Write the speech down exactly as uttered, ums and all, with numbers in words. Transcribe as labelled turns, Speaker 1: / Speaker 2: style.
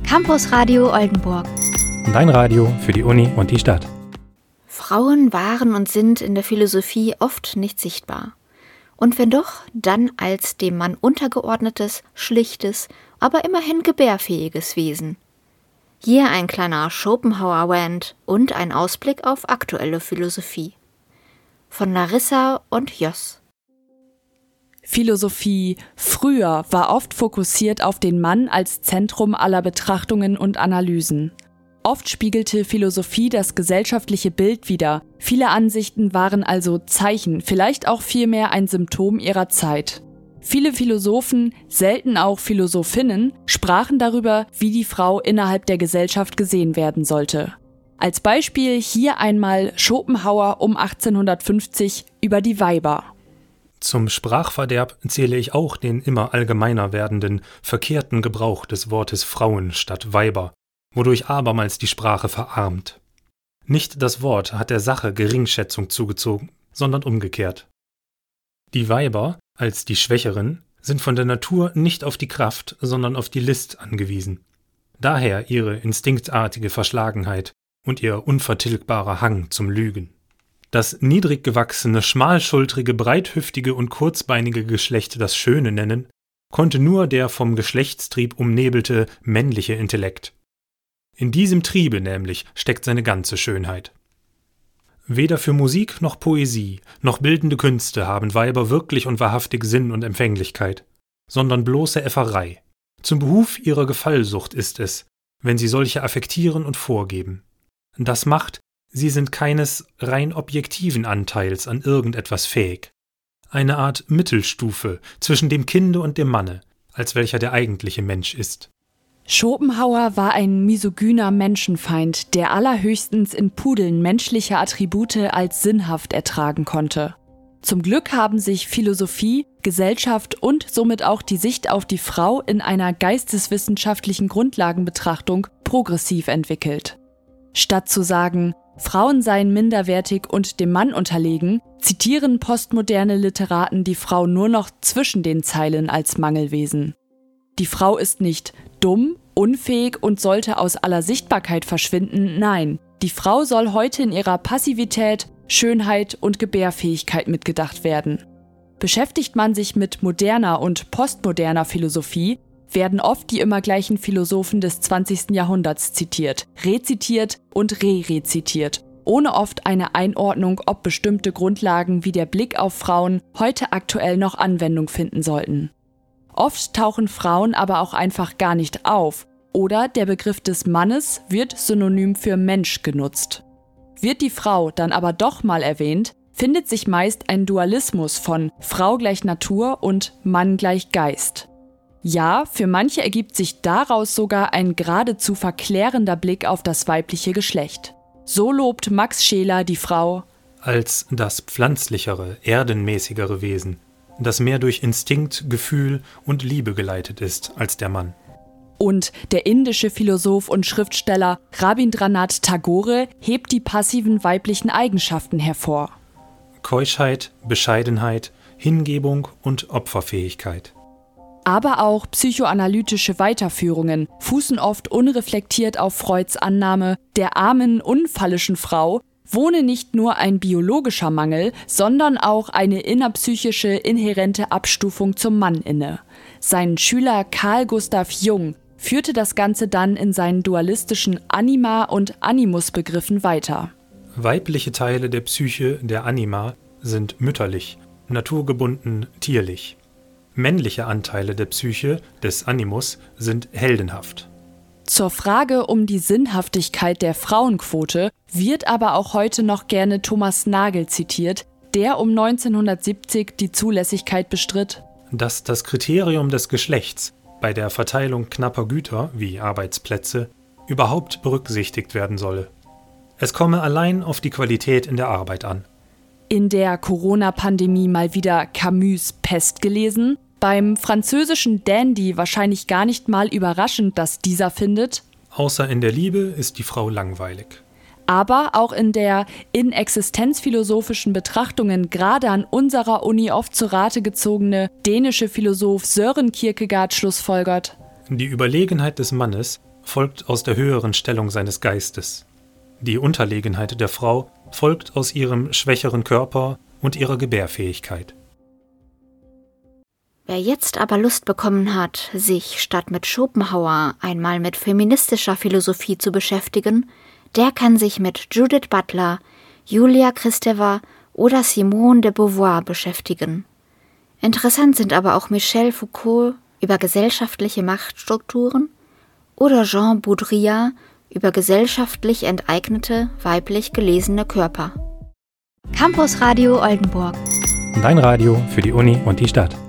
Speaker 1: Campus Radio Oldenburg.
Speaker 2: Dein Radio für die Uni und die Stadt.
Speaker 1: Frauen waren und sind in der Philosophie oft nicht sichtbar. Und wenn doch, dann als dem Mann untergeordnetes, schlichtes, aber immerhin gebärfähiges Wesen. Hier ein kleiner Schopenhauer-Rant und ein Ausblick auf aktuelle Philosophie. Von Larissa und Jos.
Speaker 3: Philosophie früher war oft fokussiert auf den Mann als Zentrum aller Betrachtungen und Analysen. Oft spiegelte Philosophie das gesellschaftliche Bild wider. Viele Ansichten waren also Zeichen, vielleicht auch vielmehr ein Symptom ihrer Zeit. Viele Philosophen, selten auch Philosophinnen, sprachen darüber, wie die Frau innerhalb der Gesellschaft gesehen werden sollte. Als Beispiel hier einmal Schopenhauer um achtzehnhundertfünfzig über die Weiber.
Speaker 2: Zum Sprachverderb zähle ich auch den immer allgemeiner werdenden, verkehrten Gebrauch des Wortes Frauen statt Weiber, wodurch abermals die Sprache verarmt. Nicht das Wort hat der Sache Geringschätzung zugezogen, sondern umgekehrt. Die Weiber, als die Schwächeren, sind von der Natur nicht auf die Kraft, sondern auf die List angewiesen. Daher ihre instinktartige Verschlagenheit und ihr unvertilgbarer Hang zum Lügen. Das niedrig gewachsene, schmalschultrige, breithüftige und kurzbeinige Geschlecht das Schöne nennen, konnte nur der vom Geschlechtstrieb umnebelte männliche Intellekt. In diesem Triebe nämlich steckt seine ganze Schönheit. Weder für Musik noch Poesie noch bildende Künste haben Weiber wirklich und wahrhaftig Sinn und Empfänglichkeit, sondern bloße Äfferei. Zum Behuf ihrer Gefallsucht ist es, wenn sie solche affektieren und vorgeben. Das macht, sie sind keines rein objektiven Anteils an irgendetwas fähig. Eine Art Mittelstufe zwischen dem Kinde und dem Manne, als welcher der eigentliche Mensch ist.
Speaker 3: Schopenhauer war ein misogyner Menschenfeind, der allerhöchstens in Pudeln menschliche Attribute als sinnhaft ertragen konnte. Zum Glück haben sich Philosophie, Gesellschaft und somit auch die Sicht auf die Frau in einer geisteswissenschaftlichen Grundlagenbetrachtung progressiv entwickelt. Statt zu sagen, Frauen seien minderwertig und dem Mann unterlegen, zitieren postmoderne Literaten die Frau nur noch zwischen den Zeilen als Mangelwesen. Die Frau ist nicht dumm, unfähig und sollte aus aller Sichtbarkeit verschwinden, nein. Die Frau soll heute in ihrer Passivität, Schönheit und Gebärfähigkeit mitgedacht werden. Beschäftigt man sich mit moderner und postmoderner Philosophie, werden oft die immer gleichen Philosophen des zwanzigsten Jahrhunderts zitiert, rezitiert und re-rezitiert, ohne oft eine Einordnung, ob bestimmte Grundlagen wie der Blick auf Frauen heute aktuell noch Anwendung finden sollten. Oft tauchen Frauen aber auch einfach gar nicht auf oder der Begriff des Mannes wird synonym für Mensch genutzt. Wird die Frau dann aber doch mal erwähnt, findet sich meist ein Dualismus von Frau gleich Natur und Mann gleich Geist. Ja, für manche ergibt sich daraus sogar ein geradezu verklärender Blick auf das weibliche Geschlecht. So lobt Max Scheler die Frau
Speaker 2: als das pflanzlichere, erdenmäßigere Wesen, das mehr durch Instinkt, Gefühl und Liebe geleitet ist als der Mann.
Speaker 3: Und der indische Philosoph und Schriftsteller Rabindranath Tagore hebt die passiven weiblichen Eigenschaften hervor.
Speaker 2: Keuschheit, Bescheidenheit, Hingebung und Opferfähigkeit.
Speaker 3: Aber auch psychoanalytische Weiterführungen fußen oft unreflektiert auf Freuds Annahme, der armen, unfallischen Frau wohne nicht nur ein biologischer Mangel, sondern auch eine innerpsychische, inhärente Abstufung zum Mann inne. Sein Schüler Carl Gustav Jung führte das Ganze dann in seinen dualistischen Anima- und Animus-Begriffen weiter.
Speaker 2: Weibliche Teile der Psyche, der Anima, sind mütterlich, naturgebunden, tierlich. Männliche Anteile der Psyche, des Animus, sind heldenhaft.
Speaker 3: Zur Frage um die Sinnhaftigkeit der Frauenquote wird aber auch heute noch gerne Thomas Nagel zitiert, der um neunzehnhundertsiebzig die Zulässigkeit bestritt,
Speaker 2: dass das Kriterium des Geschlechts bei der Verteilung knapper Güter wie Arbeitsplätze überhaupt berücksichtigt werden solle. Es komme allein auf die Qualität in der Arbeit an.
Speaker 3: In der Corona-Pandemie mal wieder Camus' Pest gelesen? Beim französischen Dandy wahrscheinlich gar nicht mal überraschend, dass dieser findet:
Speaker 2: Außer in der Liebe ist die Frau langweilig.
Speaker 3: Aber auch in der in existenzphilosophischen Betrachtungen gerade an unserer Uni oft zu Rate gezogene dänische Philosoph Søren Kierkegaard schlussfolgert:
Speaker 2: Die Überlegenheit des Mannes folgt aus der höheren Stellung seines Geistes. Die Unterlegenheit der Frau folgt aus ihrem schwächeren Körper und ihrer Gebärfähigkeit.
Speaker 1: Wer jetzt aber Lust bekommen hat, sich statt mit Schopenhauer einmal mit feministischer Philosophie zu beschäftigen, der kann sich mit Judith Butler, Julia Kristeva oder Simone de Beauvoir beschäftigen. Interessant sind aber auch Michel Foucault über gesellschaftliche Machtstrukturen oder Jean Baudrillard über gesellschaftlich enteignete, weiblich gelesene Körper.
Speaker 4: Campus Radio Oldenburg.
Speaker 2: Dein Radio für die Uni und die Stadt.